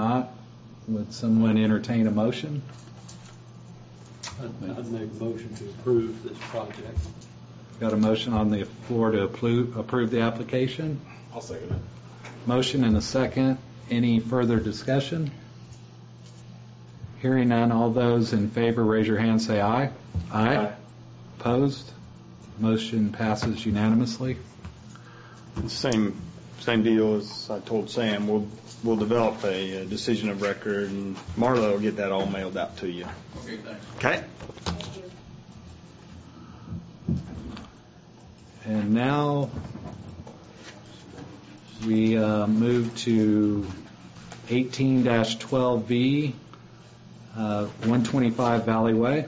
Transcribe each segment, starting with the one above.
not, would someone entertain a motion? I'd make a motion to approve this project. Got a motion on the floor to approve the application? I'll second it. Motion and a second. Any further discussion? Hearing none, all those in favor, raise your hand, say aye. Aye. Opposed? Motion passes unanimously. Same deal as I told Sam. We'll develop a decision of record, and Marlo will get that all mailed out to you. Okay, thanks. Okay. And now we move to 18-12V, 125 Valley Way.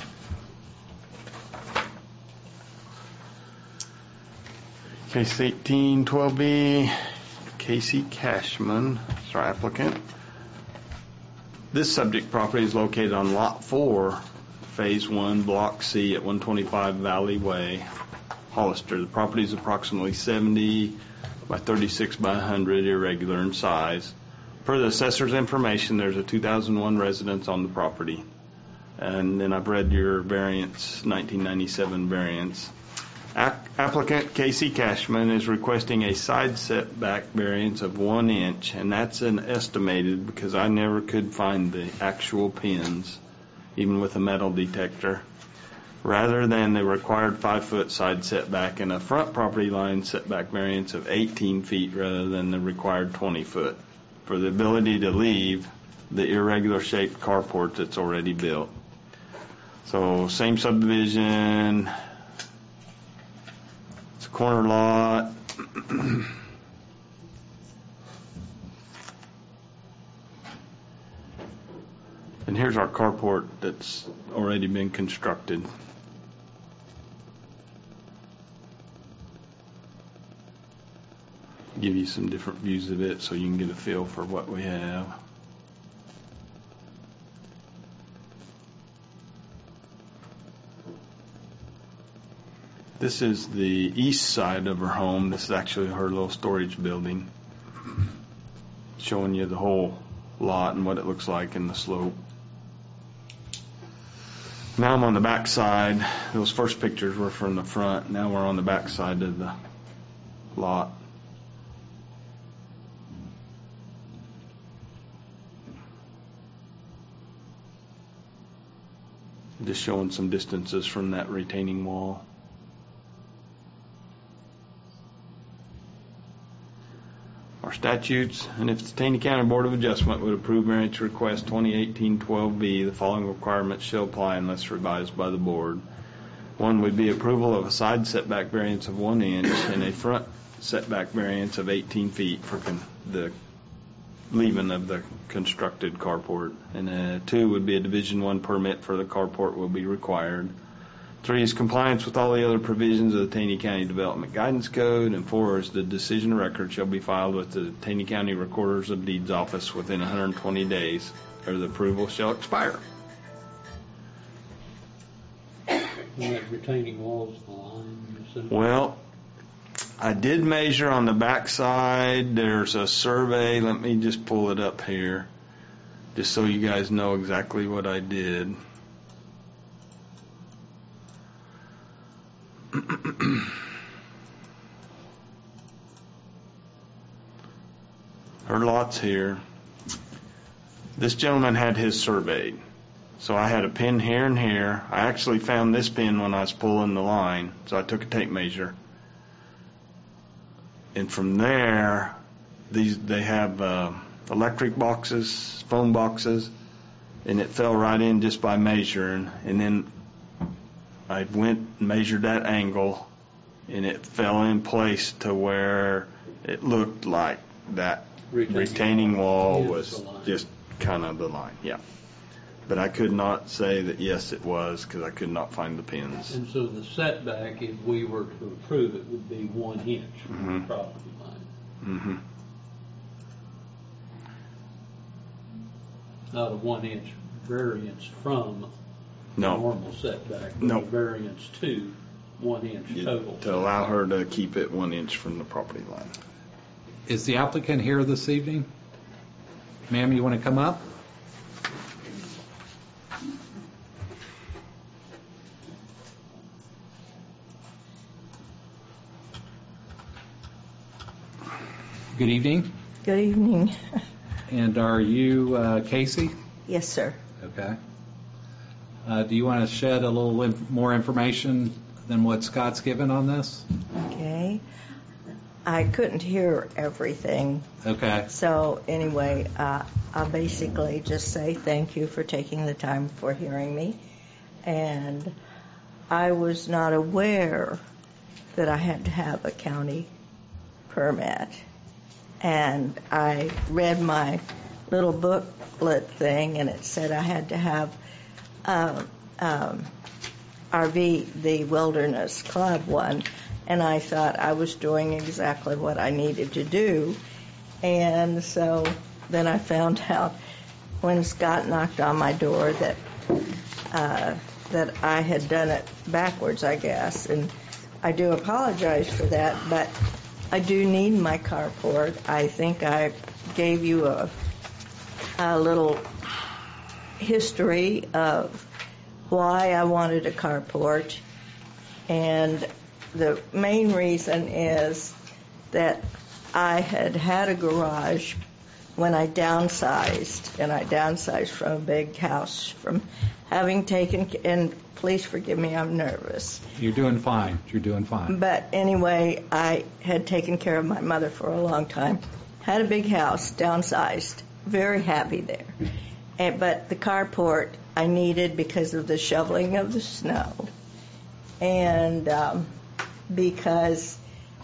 Case 1812B, Casey Cashman is our applicant. This subject property is located on Lot 4, Phase 1, Block C at 125 Valley Way, Hollister. The property is approximately 70 by 36 by 100, irregular in size. Per the assessor's information, there's a 2001 residence on the property. And then I've read your variance, 1997 variance. Applicant Casey Cashman is requesting a side setback variance of 1 inch, and that's an estimated because I never could find the actual pins, even with a metal detector, rather than the required 5-foot side setback, and a front property line setback variance of 18 feet rather than the required 20 foot for the ability to leave the irregular shaped carport that's already built. So same subdivision. Corner lot. And here's our carport that's already been constructed. Give you some different views of it so you can get a feel for what we have. This is the east side of her home. This is actually her little storage building. Showing you the whole lot and what it looks like in the slope. Now I'm on the back side. Those first pictures were from the front. Now we're on the back side of the lot. Just showing some distances from that retaining wall. Our statutes, and if the Taney County Board of Adjustment would approve variance request 2018-12B, the following requirements shall apply unless revised by the board. One would be approval of a side setback variance of 1 inch and a front setback variance of 18 feet for the leaving of the constructed carport. And 2 would be a Division 1 permit for the carport will be required. 3 is compliance with all the other provisions of the Taney County Development Guidance Code. And 4 is the decision record shall be filed with the Taney County Recorders of Deeds office within 120 days, or the approval shall expire. And that retaining wall's the line. Well, I did measure on the back side. There's a survey. Let me just pull it up here, just so you guys know exactly what I did. Her lot's here. This gentleman had his surveyed. So I had a pin here and here. I actually found this pin when I was pulling the line, so I took a tape measure. And from there, they have electric boxes, phone boxes, and it fell right in just by measuring. And then I went and measured that angle, and it fell in place to where it looked like that retaining wall was just kind of the line. Yeah. But I could not say that yes it was because I could not find the pins. And so the setback, if we were to approve it, would be 1 inch from the property line. Mm-hmm. Not a 1 inch variance from No. normal setback, but No. a variance to 1 inch total. To allow her to keep it 1 inch from the property line. Is the applicant here this evening? Ma'am, you want to come up? Good evening. Good evening. And are you Casey? Yes, sir. Okay. Do you want to shed a little more information than what Scott's given on this? Okay. I couldn't hear everything. Okay. So anyway, I'll basically just say thank you for taking the time for hearing me. And I was not aware that I had to have a county permit. And I read my little booklet thing, and it said I had to have RV, the Wilderness Club one, and I thought I was doing exactly what I needed to do. And so then I found out when Scott knocked on my door that I had done it backwards, I guess, and I do apologize for that, but I do need my carport. I think I gave you a little history of why I wanted a carport, and the main reason is that I had a garage when I downsized, and I downsized from a big house, from having taken, and please forgive me, I'm nervous. You're doing fine. You're doing fine. But anyway, I had taken care of my mother for a long time, had a big house, downsized, very happy there. But the carport I needed because of the shoveling of the snow, and because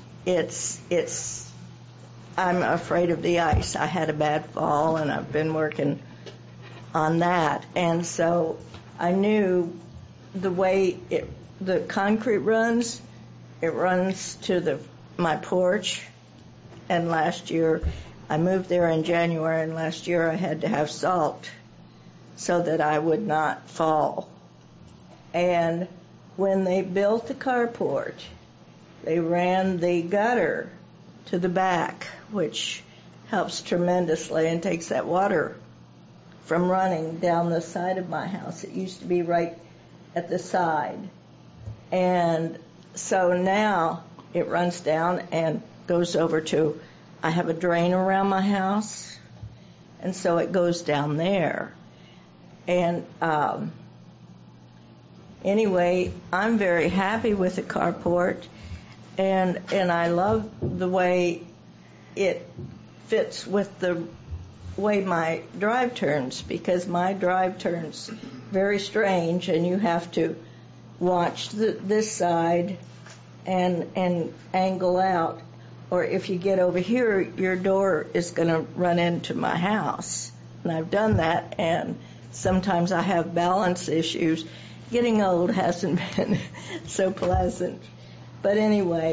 I'm afraid of the ice. I had a bad fall, and I've been working on that, and so I knew the way the concrete runs, it runs to my porch, and last year I moved there in January, and last year I had to have salt so that I would not fall. And when they built the carport, they ran the gutter to the back, which helps tremendously and takes that water from running down the side of my house. It used to be right at the side. And so now it runs down and goes over to, I have a drain around my house, and so it goes down there. And anyway, I'm very happy with the carport, and I love the way it fits with the way my drive turns, because my drive turns very strange, and you have to watch this side and angle out, or if you get over here, your door is going to run into my house. And I've done that, and sometimes I have balance issues. Getting old hasn't been so pleasant. But anyway,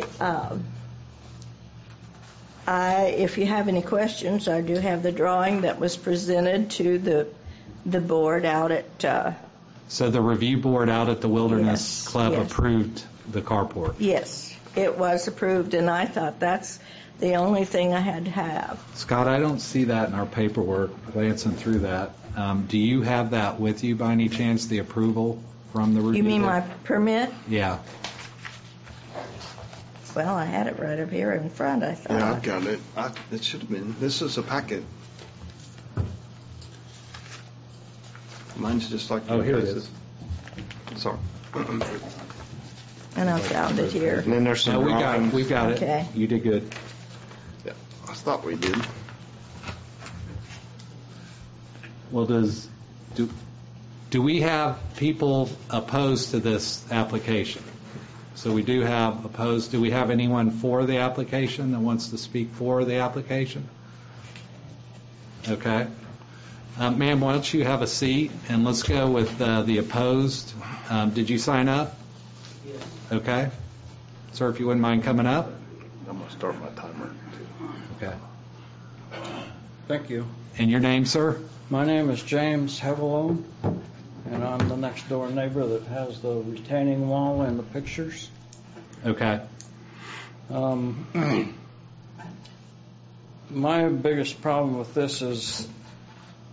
if you have any questions, I do have the drawing that was presented to the board out at... So the review board out at the Wilderness Club yes. approved the carport? Yes, it was approved, and I thought that's the only thing I had to have. Scott, I don't see that in our paperwork, glancing through that. Do you have that with you by any chance, the approval from the review You mean board? my permit? Yeah. Well, I had it right up here in front, I thought. Yeah, I've got it. It should have been. This is a packet. Mine's just like Oh, here it yours. is. Sorry. And I found it here. And then there's some No, we got it. drawings. We got it. Okay. You did good. Yeah, I thought we did. Well, do we have people opposed to this application? So we do have opposed. Do we have anyone for the application that wants to speak for the application? Okay. Ma'am, why don't you have a seat, and let's go with the opposed. Did you sign up? Yes. Okay. Sir, if you wouldn't mind coming up. I'm going to start my timer, too. Okay. Thank you. And your name, sir? My name is James Hevelone, and I'm the next door neighbor that has the retaining wall in the pictures. Okay. My biggest problem with this is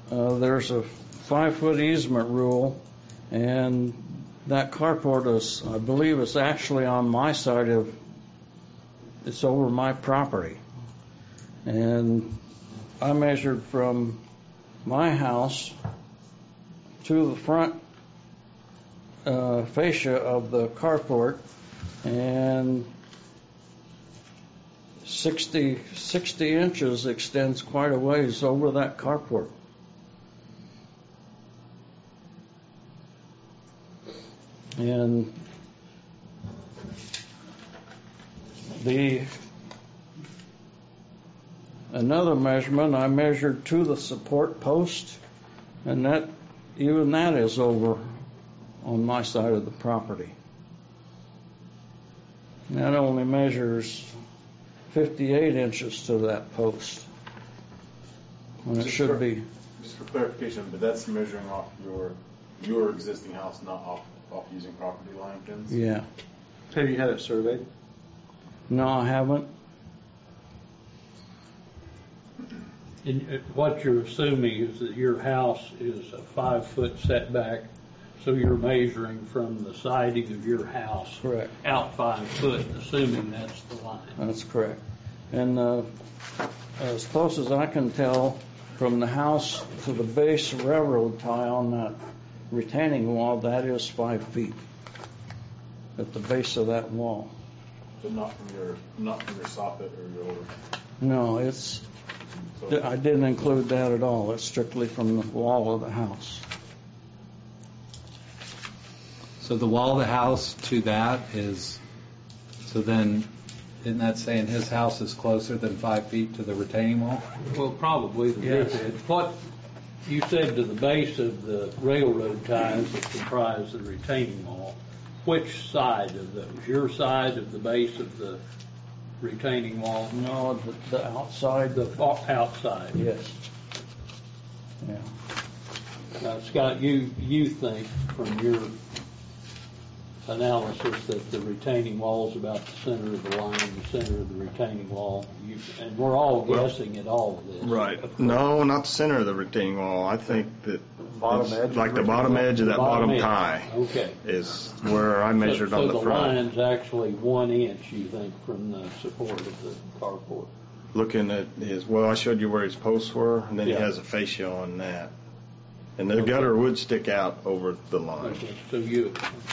there's a 5-foot easement rule, and that carport is, I believe, is actually on my side of, it's over my property. And I measured from my house to the front fascia of the carport, and 60 inches extends quite a ways over that carport. And another measurement, I measured to the support post, and even that is over on my side of the property. And that only measures 58 inches to that post, when it should be. Just for clarification, but that's measuring off your existing house, not off using property line pins? Yeah. Have you had it surveyed? No, I haven't. And what you're assuming is that your house is a 5-foot setback, so you're measuring from the siding of your house. Correct. Out 5 foot, assuming that's the line. That's correct. And as close as I can tell, from the house to the base railroad tie on that retaining wall, that is 5 feet at the base of that wall. But not from your soffit or your. No, it's. So, I didn't include that at all. It's strictly from the wall of the house. So the wall of the house to that is, so then, isn't that saying his house is closer than 5 feet to the retaining wall? Well, probably. Yes. What you said to the base of the railroad ties that comprise the retaining wall, which side of those? Your side of the base of the retaining wall? No, the outside. The outside. Yes. Yeah. Now, Scott, you think from your analysis that the retaining wall is about the center of the line, the center of the retaining wall, and we're all guessing at all of this. Right. No, not the center of the retaining wall. I think that Bottom it's edge like of the bottom edge of that bottom edge. tie Okay. is where I measured so on the the front. line's actually 1 inch, you think, from the support of the carport. Looking at I showed you where his posts were, and then Yeah. he has a fascia on that. And the gutter would stick out over the line. Okay. So you.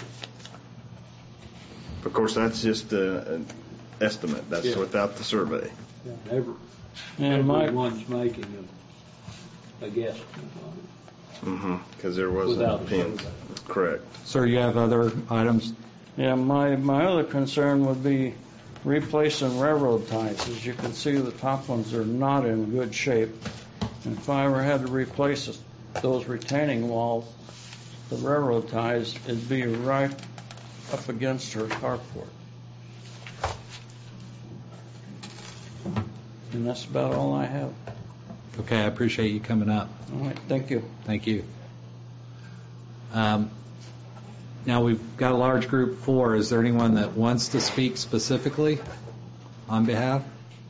Of course, that's just an estimate. That's Yeah. without the survey. And Everyone's making a guess Because there wasn't without a pins. survey. Correct. Sir, you have other items? Yeah, my other concern would be replacing railroad ties. As you can see, the top ones are not in good shape. And if I ever had to replace those retaining walls, the railroad ties, it'd be right up against her carport. And that's about all I have. Okay, I appreciate you coming up. All right, thank you. Thank you. Now we've got a large group 4. Is there anyone that wants to speak specifically on behalf?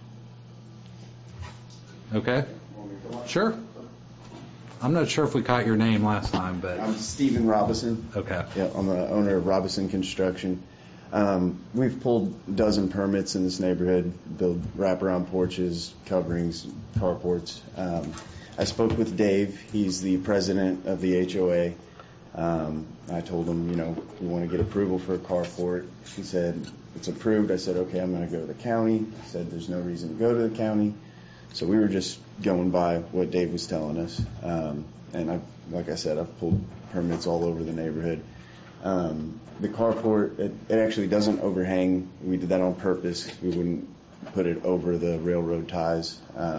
Okay. Sure. I'm not sure if we caught your name last time, but I'm Stephen Robison. okay. Yeah, I'm the owner of Robison Construction. We've pulled a dozen permits in this neighborhood, build wraparound porches, coverings, carports. I spoke with Dave. He's the president of the HOA. I told him, we want to get approval for a carport. He said, it's approved. I said, okay, I'm going to go to the county. He said, there's no reason to go to the county. So we were just going by what Dave was telling us. And like I said, I've pulled permits all over the neighborhood. The carport, it actually doesn't overhang. We did that on purpose. We wouldn't put it over the railroad ties.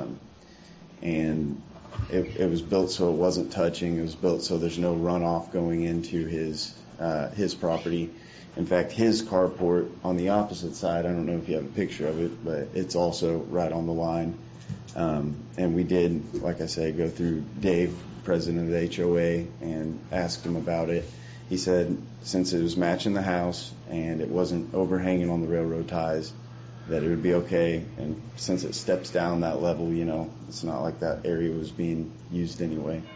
And it was built so it wasn't touching. It was built so there's no runoff going into his property. In fact, his carport on the opposite side, I don't know if you have a picture of it, but it's also right on the line. And we did, like I say, go through Dave, president of the HOA, and asked him about it. He said since it was matching the house and it wasn't overhanging on the railroad ties, that it would be okay. And since it steps down that level, it's not like that area was being used anyway.